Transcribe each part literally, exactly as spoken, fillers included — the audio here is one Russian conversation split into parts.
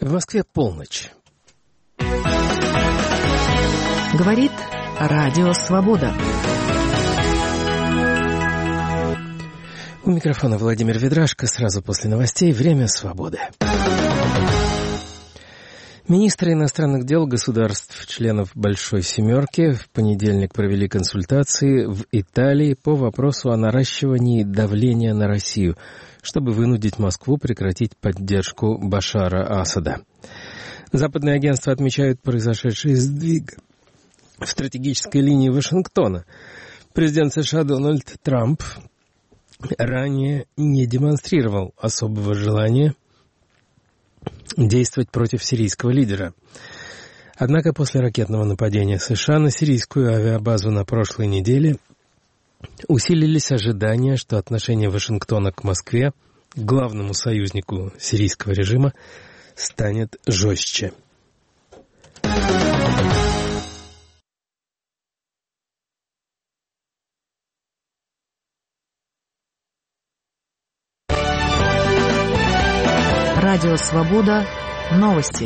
В Москве полночь. Говорит Радио Свобода. У микрофона Владимир Ведрашко. Сразу после новостей «Время свободы». Министры иностранных дел государств, членов «Большой семерки» в понедельник провели консультации в Италии по вопросу о наращивании давления на Россию, чтобы вынудить Москву прекратить поддержку Башара Асада. Западные агентства отмечают произошедший сдвиг в стратегической линии Вашингтона. Президент США Дональд Трамп ранее не демонстрировал особого желания действовать против сирийского лидера. Однако после ракетного нападения США на сирийскую авиабазу на прошлой неделе усилились ожидания, что отношение Вашингтона к Москве, главному союзнику сирийского режима, станет жестче. Радио Свобода. Новости.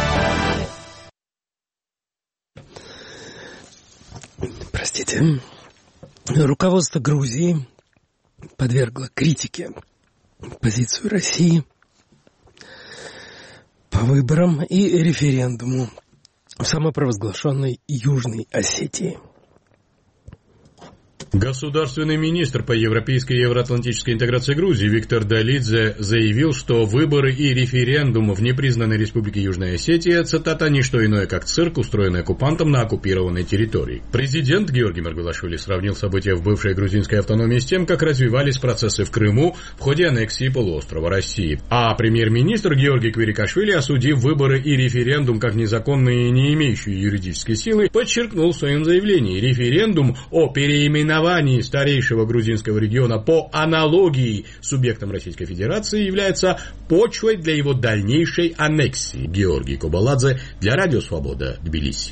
Простите. Руководство Грузии подвергло критике позицию России по выборам и референдуму в самопровозглашенной Южной Осетии. Государственный министр по европейской и евроатлантической интеграции Грузии Виктор Долидзе заявил, что выборы и референдум в непризнанной республике Южная Осетия, цитата, «не что иное, как цирк, устроенный оккупантом на оккупированной территории». Президент Георгий Маргвелашвили сравнил события в бывшей грузинской автономии с тем, как развивались процессы в Крыму в ходе аннексии полуострова России. А премьер-министр Георгий Квирикашвили, осудив выборы и референдум как незаконные и не имеющие юридической силы, подчеркнул в своем заявлении: референдум о переименовании старейшего грузинского региона по аналогии с субъектом Российской Федерации является почвой для его дальнейшей аннексии. Георгий Кобаладзе для Радио Свобода, Тбилиси.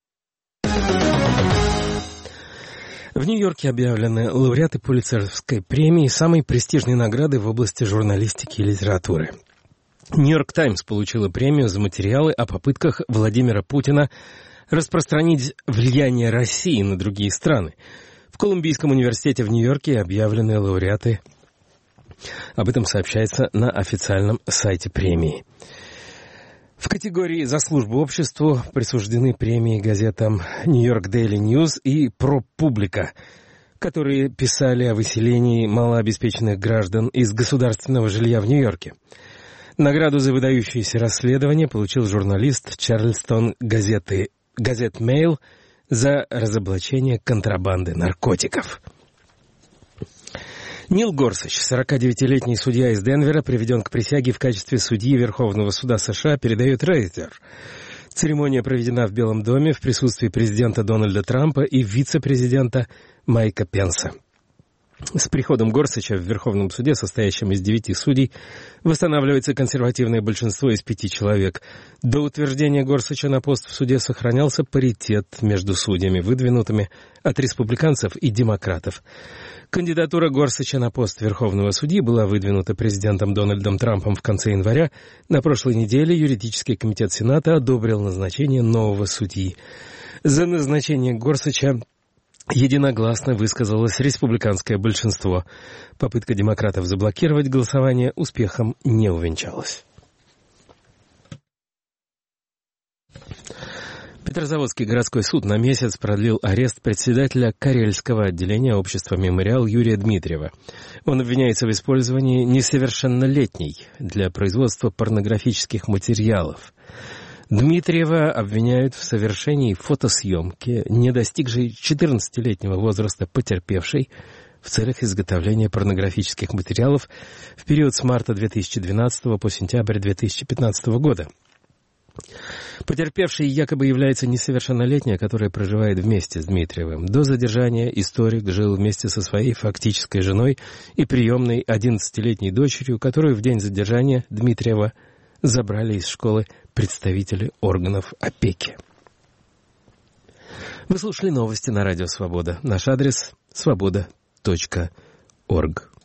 В Нью-Йорке объявлены лауреаты Пулитцеровской премии, самой престижной награды в области журналистики и литературы. «Нью-Йорк Таймс» получила премию за материалы о попытках Владимира Путина распространить влияние России на другие страны. В Колумбийском университете в Нью-Йорке объявлены лауреаты. Об этом сообщается на официальном сайте премии. В категории «За службу обществу» присуждены премии газетам «Нью-Йорк Дейли Ньюс» и «ProPublica», которые писали о выселении малообеспеченных граждан из государственного жилья в Нью-Йорке. Награду за выдающееся расследование получил журналист Чарльстон газеты «Газет Мейл» за разоблачение контрабанды наркотиков. Нил Горсач, сорокадевятилетний судья из Денвера, приведен к присяге в качестве судьи Верховного суда США, передает Рейтер. Церемония проведена в Белом доме в присутствии президента Дональда Трампа и вице-президента Майка Пенса. С приходом Горсача в Верховном суде, состоящем из девяти судей, восстанавливается консервативное большинство из пяти человек. До утверждения Горсача на пост в суде сохранялся паритет между судьями, выдвинутыми от республиканцев и демократов. Кандидатура Горсача на пост Верховного судьи была выдвинута президентом Дональдом Трампом в конце января. На прошлой неделе юридический комитет Сената одобрил назначение нового судьи. За назначение Горсача единогласно высказалось республиканское большинство. Попытка демократов заблокировать голосование успехом не увенчалась. Петрозаводский городской суд на месяц продлил арест председателя Карельского отделения общества «Мемориал» Юрия Дмитриева. Он обвиняется в использовании несовершеннолетней для производства порнографических материалов. Дмитриева обвиняют в совершении фотосъемки, не достигшей четырнадцатилетнего возраста потерпевшей, в целях изготовления порнографических материалов в период с марта две тысячи двенадцатого по сентябрь две тысячи пятнадцатого года. Потерпевшей якобы является несовершеннолетняя, которая проживает вместе с Дмитриевым. До задержания историк жил вместе со своей фактической женой и приемной одиннадцатилетней дочерью, которую в день задержания Дмитриева забрали из школы представители органов опеки. Вы слушали новости на Радио Свобода. Наш адрес — свобода точка орг.